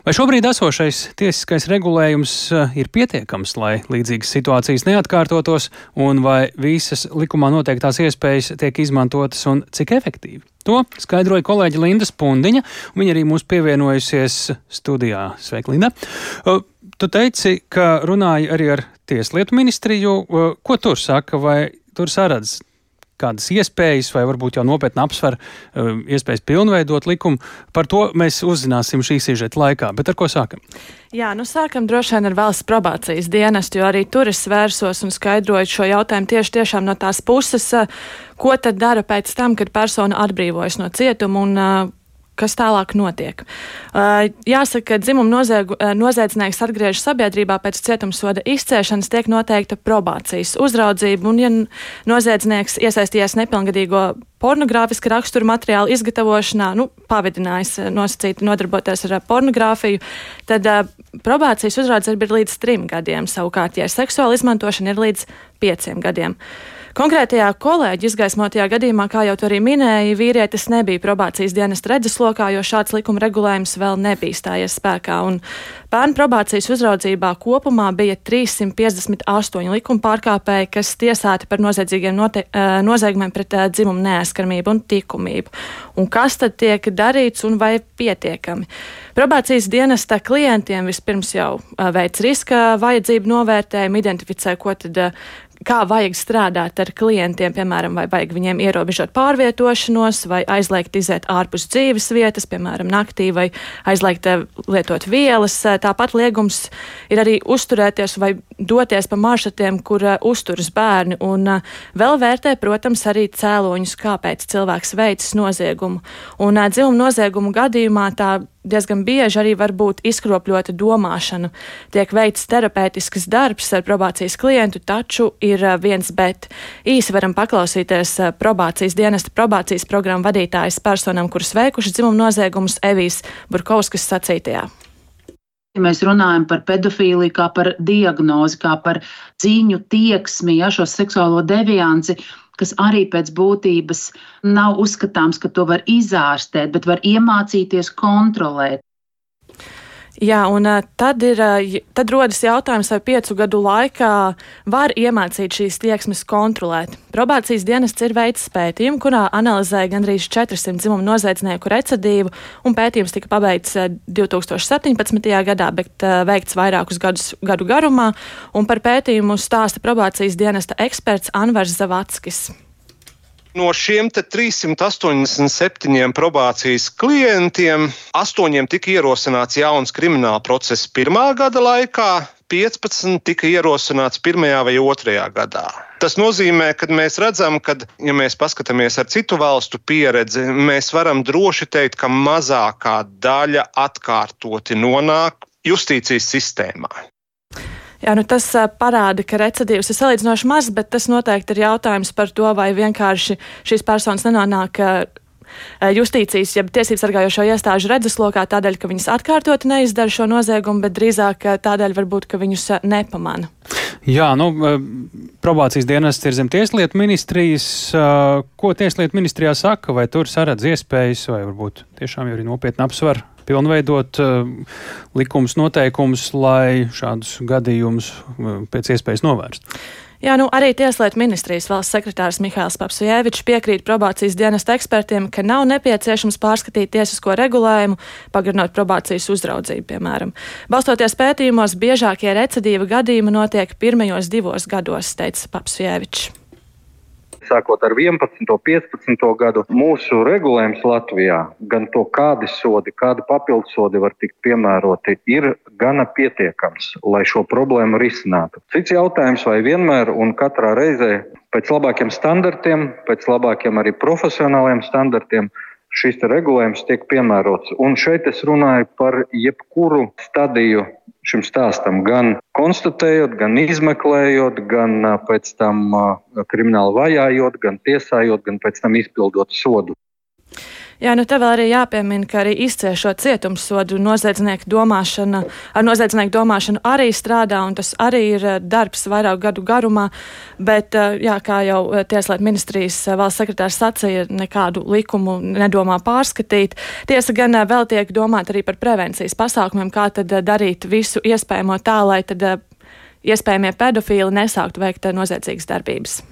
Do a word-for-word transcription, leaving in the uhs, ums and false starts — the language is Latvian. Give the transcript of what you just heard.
Vai šobrīd esošais tiesiskais regulējums ir pietiekams, lai līdzīgas situācijas neatkārtotos, un vai visas likumā noteiktās iespējas tiek izmantotas un cik efektīvi? To skaidroja kolēģe Linda Spundiņa, un viņa arī mūs pievienojusies studijā. Sveika, Linda! Tu teici, ka runāji arī ar Tieslietu ministriju. Ko tur saka, vai tur saredz kādas iespējas, vai varbūt jau nopietni apsver uh, iespējas pilnveidot likumu? Par to mēs uzzināsim šī sižeta laikā, bet ar ko sākam? Jā, nu sākam droši vien ar valsts probācijas dienestu, jo arī tur es svērsos un skaidroju šo jautājumu tieši tiešām no tās puses, uh, ko tad dara pēc tam, kad persona atbrīvojas no cietuma un uh, kas tālāk notiek. Uh, jāsaka, ka dzimuma noziegu, uh, noziedznieks atgriežas sabiedrībā pēc cietumsoda izciēšanas, tiek noteikta probācijas uzraudzība, un ja noziedznieks iesaistījies nepilngadīgo pornogrāfiska rakstura materiālu izgatavošanā, nu, pavedinājis nosacīti nodarboties ar pornogrāfiju, tad uh, probācijas uzraudzība ir līdz trim gadiem, savukārt, ja seksuāla izmantošana ir līdz pieciem gadiem. Konkrētajā kolēģi izgaismotajā gadījumā, kā jau tu arī minēji, vīrietis nebija probācijas dienesta redzeslokā, jo šāds likuma regulējums vēl nebija stājies spēkā. Un pērn probācijas uzraudzībā kopumā bija trīssimt piecdesmit astoņi likuma pārkāpēji, kas tiesāti par noziedzīgiem note, noziegumiem pret dzimumu neaizskaramību un likumību. Un kas tad tiek darīts un vai pietiekami? Probācijas dienesta klientiem vispirms jau veic riska vajadzību novērtējumu, identificē, ko tad kā vajag strādāt ar klientiem, piemēram, vai vajag viņiem ierobežot pārvietošanos, vai aizliegt iziet ārpus dzīves vietas, piemēram, naktī, vai aizliegt lietot vielas. Tāpat liegums ir arī uzturēties vai doties pa maršrutiem, kur uzturas bērni, un vēl vērtē, protams, arī cēloņus, kāpēc cilvēks veicis noziegumu. Un dzimuma noziegumu gadījumā tā diezgan bieži arī var būt izkropļota domāšana. Tiek veikts terapeitisks darbs ar probācijas klientu, taču ir viens bet. Īsi varam paklausīties probācijas dienesta probācijas programmu vadītājas personām, kuras veikuši dzimuma noziegumus, Evijas Burkovskas sacītajā. Ja mēs runājam par pedofīliju, kā par diagnozi, kā par cīņu tieksmi, ja, šo seksuālo devianci, kas arī pēc būtības nav uzskatāms, ka to var izārstēt, bet var iemācīties kontrolēt. Jā, un tad, ir, tad rodas jautājums, vai piecu gadu laikā var iemācīt šīs tieksmes kontrolēt. Probācijas dienests ir veicis pētījumu, kurā analizēja gandrīz četrsimt dzimumu noziedznieku recidīvu, un pētījums tika pabeigts divi tūkstoši septiņpadsmitajā gadā, bet veikts vairākus gadus gadu garumā, un par pētījumu stāsta probācijas dienesta eksperts Anvars Zavackis. No šiem trīssimt astoņdesmit septiņiem probācijas klientiem astoņiem tika ierosināts jauns krimināla process pirmā gada laikā, piecpadsmit tika ierosināts pirmajā vai otrajā gadā. Tas nozīmē, ka mēs redzam, ka, ja mēs paskatāmies ar citu valstu pieredzi, mēs varam droši teikt, ka mazākā daļa atkārtoti nonāk justīcijas sistēmā. Jā, nu tas uh, parāda, ka recidīvs ir salīdzinoši maz, bet tas noteikti ir jautājums par to, vai vienkārši šīs personas nenonāk uh, justīcijas, jeb tiesības sargājošo iestāžu redzeslokā tādēļ, ka viņas atkārtoti neizdara šo noziegumu, bet drīzāk tādēļ varbūt, ka viņus uh, nepamana. Jā, nu, probācijas dienests ir zem Tieslietu ministrijas. Uh, ko Tieslietu ministrijā saka, vai tur saredz iespējas, vai varbūt tiešām jau ir nopietni apsver pilnveidot uh, likums noteikumus, lai šādus gadījumus uh, pēc iespējas novērst? Jā, nu arī Tieslietu ministrijas valsts sekretārs Mihails Papsujevičs piekrīt probācijas dienesta ekspertiem, ka nav nepieciešams pārskatīt tiesisko regulējumu, pagarinot probācijas uzraudzību, piemēram. Balstoties pētījumos, biežākie recidīva gadījumi notiek pirmajos divos gados, teica Papsujevičs. Sākot ar vienpadsmito, piecpadsmito gadu, mūsu regulējums Latvijā, gan to kādi sodi, kādi papildus sodi var tikt piemēroti, ir gana pietiekams, lai šo problēmu risinātu. Cits jautājums, vai vienmēr un katrā reizē pēc labākiem standartiem, pēc labākiem arī profesionāliem standartiem šis regulējums tiek piemērots. Un šeit es runāju par jebkuru stadiju šim stāstam, gan konstatējot, gan izmeklējot, gan pēc tam krimināli vajājot, gan tiesājot, gan pēc tam izpildot sodu. Jā, nu te vēl arī jāpiemina, ka arī izciešot cietumsodu noziedznieku domāšana, ar noziedznieku domāšanu arī strādā, un tas arī ir darbs vairāk gadu garumā, bet, jā, kā jau Tieslietu ministrijas valsts sekretārs sacīja, nekādu likumu nedomā pārskatīt. Tiesa gan vēl tiek domāt arī par prevencijas pasākumiem, kā tad darīt visu iespējamo tā, lai tad iespējamie pedofīli nesāktu veikt noziedzīgas darbības.